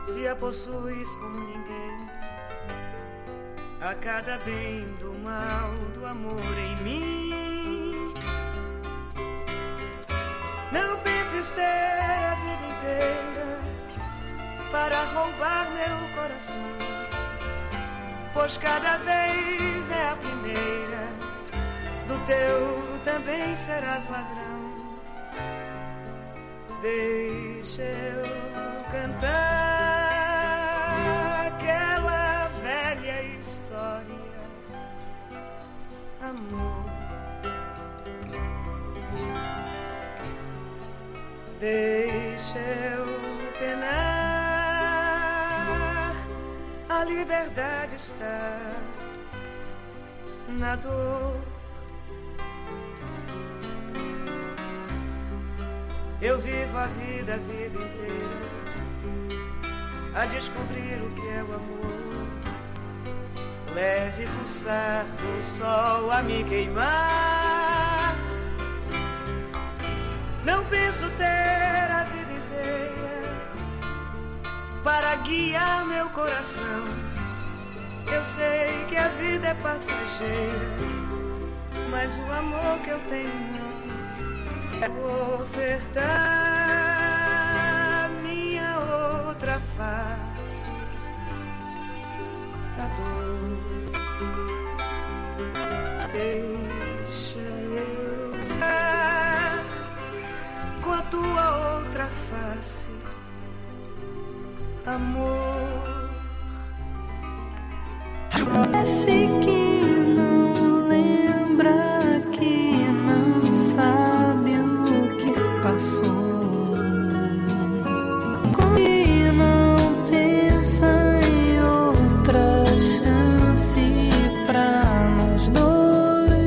se a possuis como ninguém, a cada bem do mal do amor em mim. Não penses ter a vida inteira para roubar meu coração, pois cada vez é a primeira, do teu também serás ladrão. Deixa eu cantar aquela velha história, amor. Deixa eu penar, a liberdade está na dor. Eu vivo a vida inteira a descobrir o que é o amor. Leve pulsar do sol a me queimar. Não penso ter a vida inteira para guiar meu coração. Eu sei que a vida é passageira, mas o amor que eu tenho não. Vou ofertar minha outra face, a dor. Deixa eu dar com a tua outra face, amor. É assim que